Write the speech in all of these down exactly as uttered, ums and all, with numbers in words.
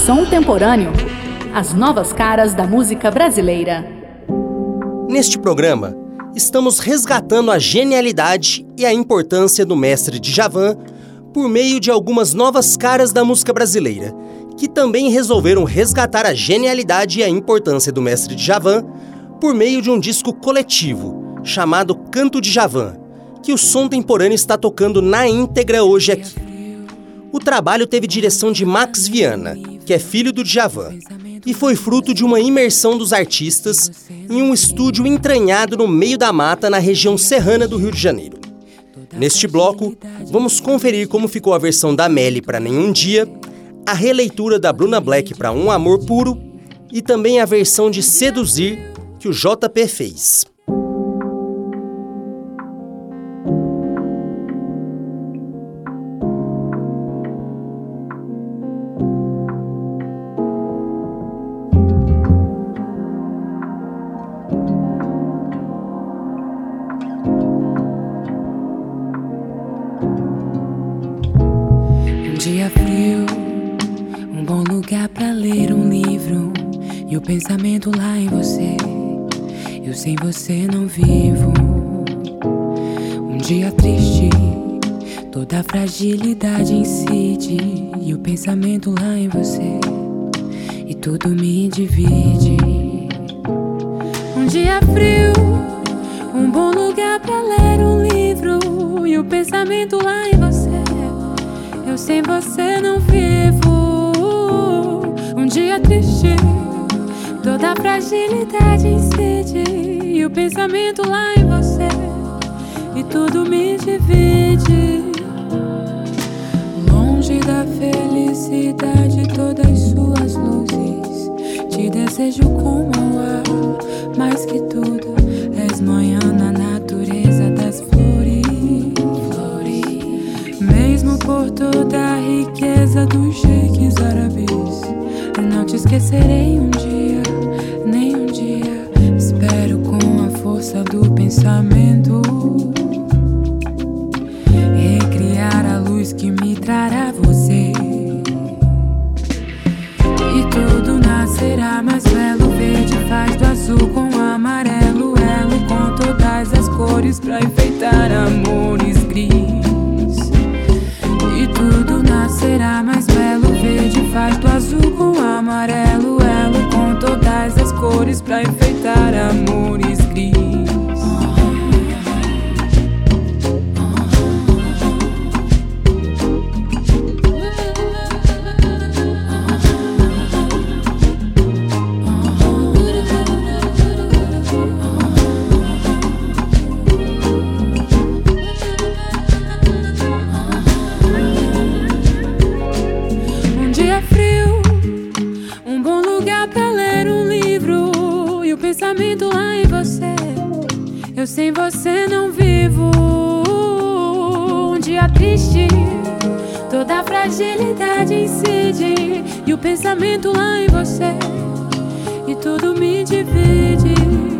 Som Temporâneo. As novas caras da música brasileira. Neste programa, estamos resgatando a genialidade e a importância do mestre Djavan por meio de algumas novas caras da música brasileira, que também resolveram resgatar a genialidade e a importância do mestre Djavan por meio de um disco coletivo, chamado Canto Djavan, que o Som Temporâneo está tocando na íntegra hoje aqui. O trabalho teve direção de Max Viana, que é filho do Djavan, e foi fruto de uma imersão dos artistas em um estúdio entranhado no meio da mata na região serrana do Rio de Janeiro. Neste bloco, vamos conferir como ficou a versão da Melly para Nenhum Dia, a releitura da Bruna Black para Um Amor Puro e também a versão de Seduzir que o J P fez. Dia frio, um bom lugar pra ler um livro e o pensamento lá em você. Eu sem você não vivo. Um dia triste, toda a fragilidade incide e o pensamento lá em você e tudo me divide. Um dia frio, um bom lugar pra ler um livro e o pensamento lá em você. Eu sem você não vivo. Um dia triste, toda a fragilidade incide e o pensamento lá em você e tudo me divide. Longe da felicidade, todas suas luzes, te desejo como ao ar, mais que tudo, és manhã na natureza das flores. Mesmo por toda a riqueza dos sheiks árabes, não te esquecerei um dia, nem um dia. Espero com a força do pensamento recriar a luz que me trará você. E tudo nascerá mais belo. Verde faz do azul com o amarelo, elo com todas as cores pra enfeitar amores gris. E tudo nascerá mais belo. Verde faz do azul com o amarelo, elo com todas as cores pra enfeitar amores gris. Pensamento lá em você, eu sem você não vivo. Um dia triste, toda a fragilidade incide e o pensamento lá em você e tudo me divide.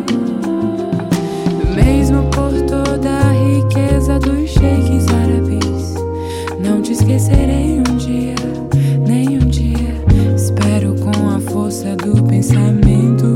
Mesmo por toda a riqueza dos sheiks árabes, não te esquecerei um dia, nem um dia. Espero com a força do pensamento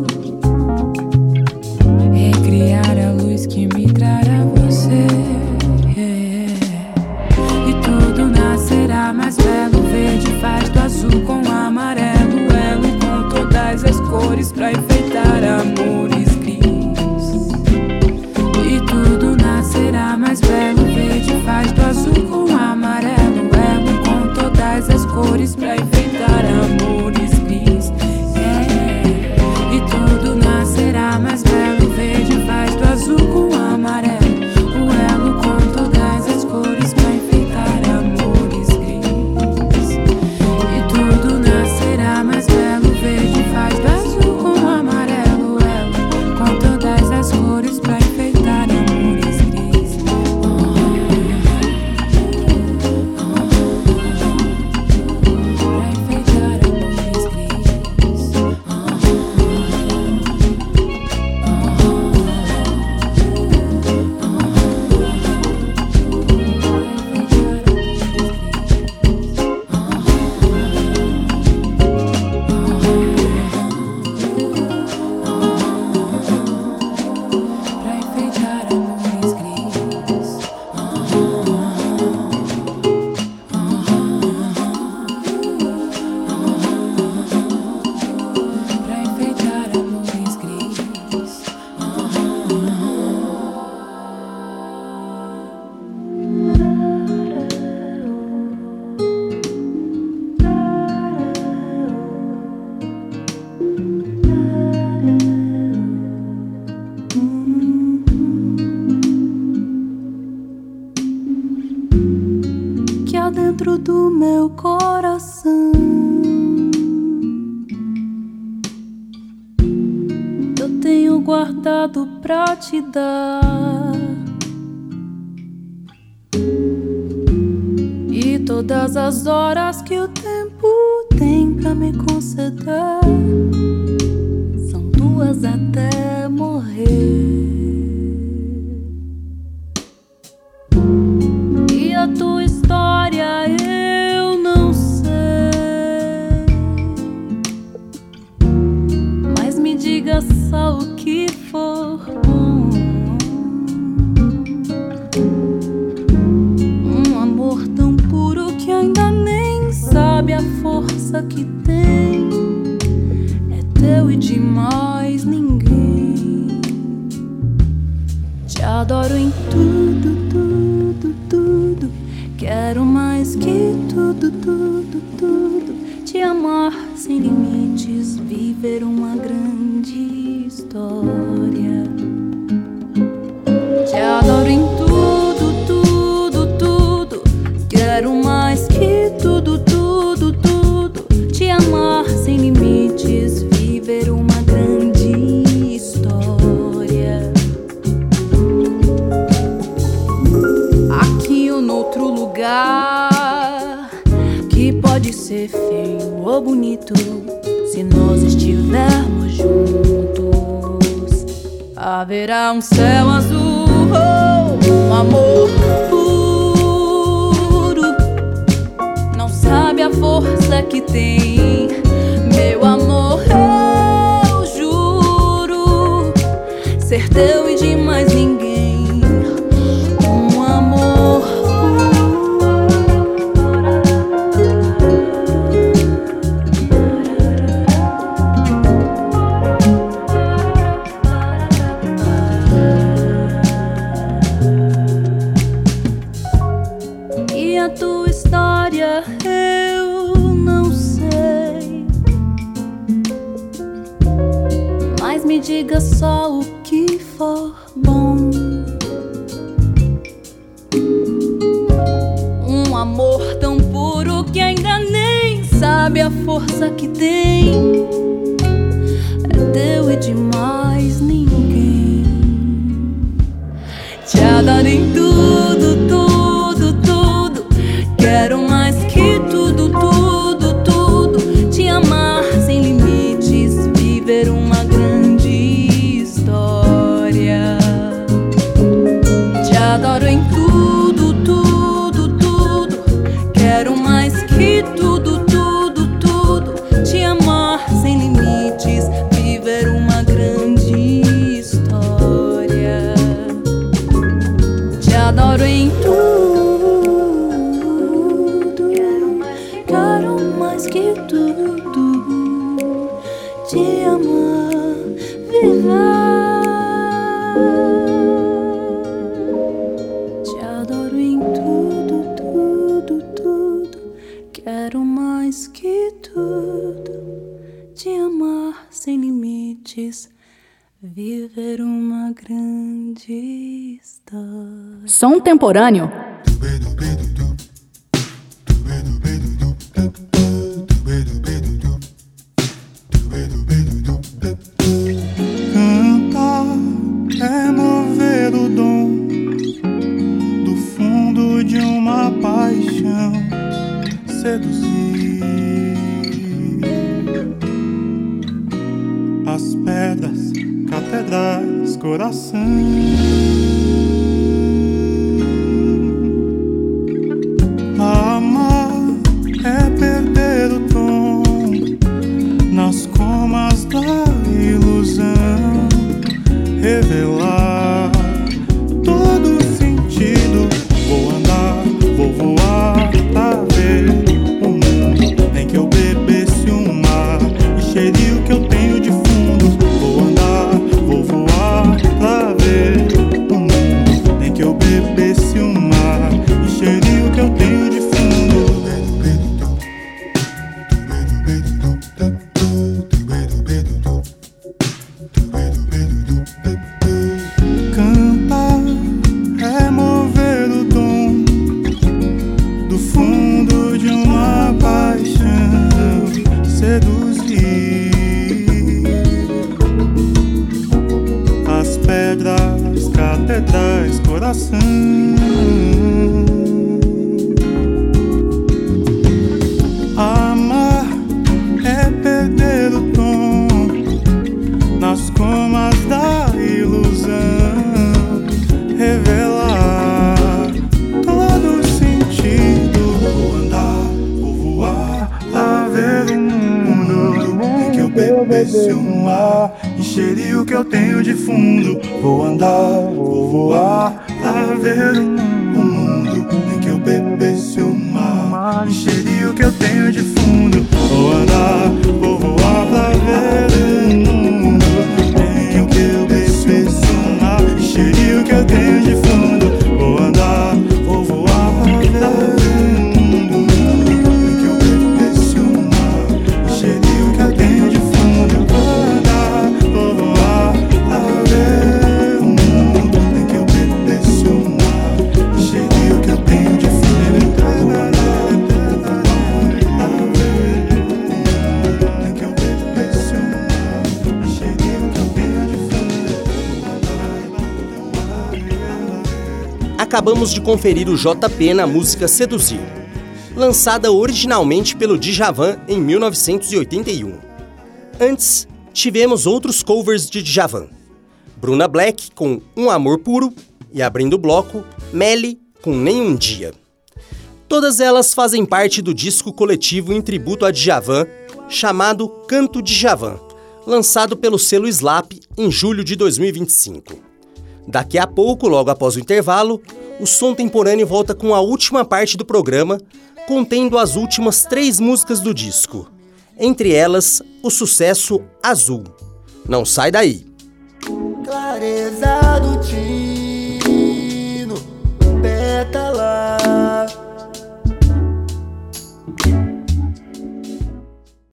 recriar a luz que me trará você. Yeah. E tudo nascerá mais belo. Verde faz do azul com o amarelo, elo com todas as cores pra enfeitar amores gris. E tudo nascerá mais belo. Verde faz do azul com o amarelo, elo com todas as cores pra enfeitar amores gris. Yeah. E tudo nascerá mais belo. Verde faz do azul com o amarelo, o elo com todas as cores pra enfeitar amores gris. E tudo nascerá mais belo. Verde faz do azul com o amarelo, o elo com todas as cores pra enfeitar amores gris. Oh, oh, oh. coração. Eu tenho guardado pra te dar, e todas as horas que o tempo tem pra me conceder são duas até morrer. E a tua história eu não sei, mas me diga só o que for bom. Um amor tão puro que ainda nem sabe a força que tem, é teu e de mais ninguém. Te adoro em tudo, tudo, tudo. Quero mais que tudo, tudo, tudo. Te amar sem limites, viver uma grande história. Te adoro em tudo, tudo, tudo. Quero mais que tudo, tudo, tudo. Te amar sem limites, viver uma grande história. Aqui ou noutro lugar, que pode ser feio ou bonito, se nós estivermos juntos, haverá um céu azul, oh, um amor puro. Não sabe a força que tem, meu amor, eu juro ser teu e de mais ninguém. Um amor e a tua história eu não sei, mas me diga só o que for bom. Um amor tão puro que ainda nem sabe a força que tem, é teu e de mais ninguém. Te adoro em tudo, tudo, tudo. Quero mais que tudo, tudo, tudo. Te amar sem limites, viver uma grande história. Te adoro em tudo, tudo, tudo. Quero mais que tudo, tudo, tudo. Te amar sem limites, viver uma grande história. Te adoro em tudo, quero mais que tudo. Te amar, viver. Te adoro em tudo, tudo, tudo. Quero mais que tudo. Te amar sem limites, viver uma grande história. Som temporâneo. Cantar é mover o dom do fundo de uma paixão, seduzir as pedras, catedrais, coração. Amar é perder o tom nas comas da ilusão, revelar todo o sentido. Vou andar, vou voar pra ver o mundo, nem que eu bebesse um mar e cheire o que eu tenho de fundo. Vou andar, vou voar pra ver bebesse um ar, encheria o que eu tenho de fundo. Vou andar, vou voar, pra ver o mundo. Nem que eu bebesse o mar, encheria o que eu tenho de fundo. Vou andar, vou voar, pra ver o mundo. Nem que eu bebesse o mar, encheria o que eu tenho de fundo. Vou andar, vou voar, pra ver o mundo. Nem que eu bebesse o mar, encheria o que eu tenho de fundo. Vou andar, vou voar, pra ver o mundo. Nem que eu bebesse o mar, encheria o que eu tenho de fundo. Vou andar, vou voar, pra ver o mundo. Nem que eu bebesse o mar, encheria o que eu tenho de fundo. Acabamos de conferir o J P na música Seduzir, lançada originalmente pelo Djavan em mil novecentos e oitenta e um. Antes, tivemos outros covers de Djavan. Bruna Black com Um Amor Puro e, abrindo o bloco, Melly com Nenhum Dia. Todas elas fazem parte do disco coletivo em tributo a Djavan, chamado Canto Djavan, lançado pelo selo Slap em julho de dois mil e vinte e cinco. Daqui a pouco, logo após o intervalo, o Som Temporâneo volta com a última parte do programa, contendo as últimas três músicas do disco. Entre elas, o sucesso Azul. Não sai daí! Clareza do dia.